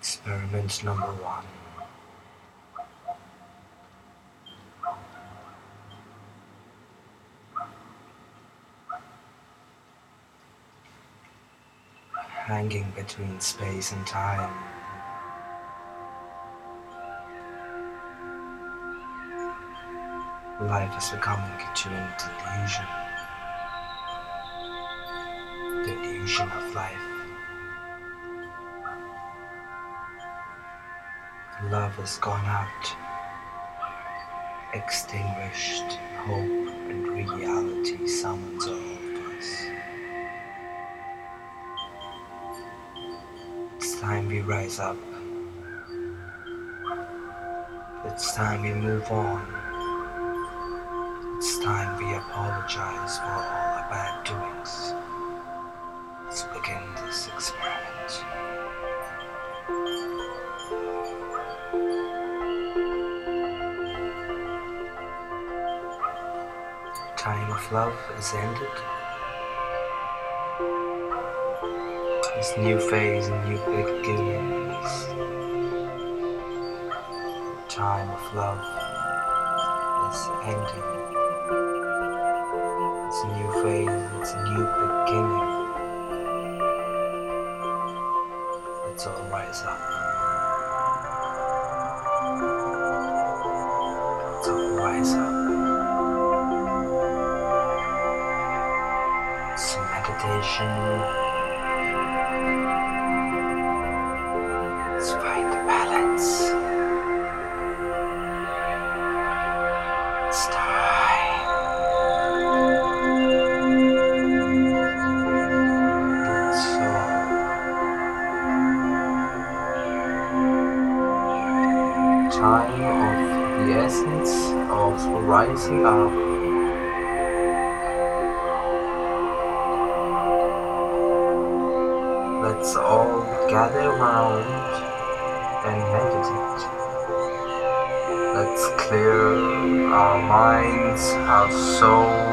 Experiment number one. Hanging between space and time. Life is becoming into a delusion. The illusion of life. Love has gone out, extinguished. Hope and reality summons all of us. It's time we rise up. It's time we move on. It's time we apologize for all our bad doings. Let's begin this experiment. Time of love is ended. This new phase and new beginnings. Time of love is ending. It's a new phase, it's a new beginning. Let's all rise up. Let's all rise up. Some meditation. Let's find the balance. It's time. That's all. Time of the essence of rising up. Let's all gather around and meditate. Let's clear our minds, our soul.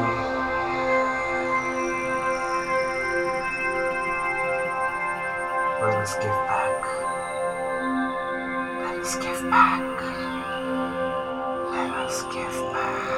Let us give back. Let us give back. Let us give back.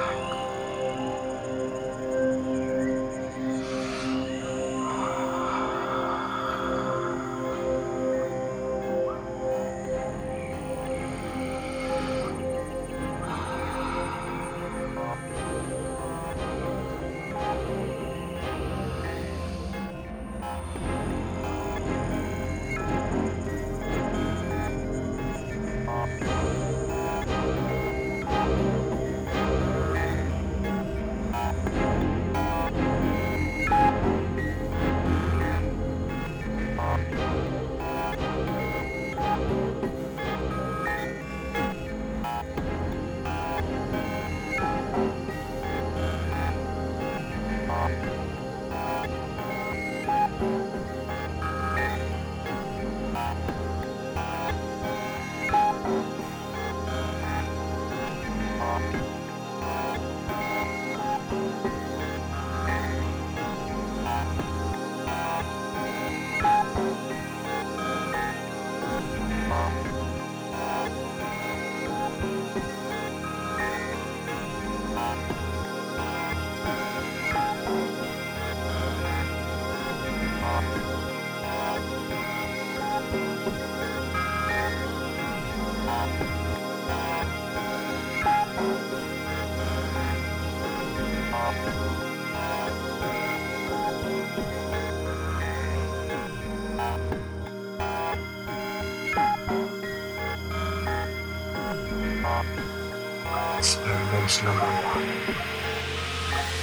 Experiment number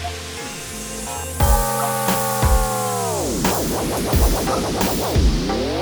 one.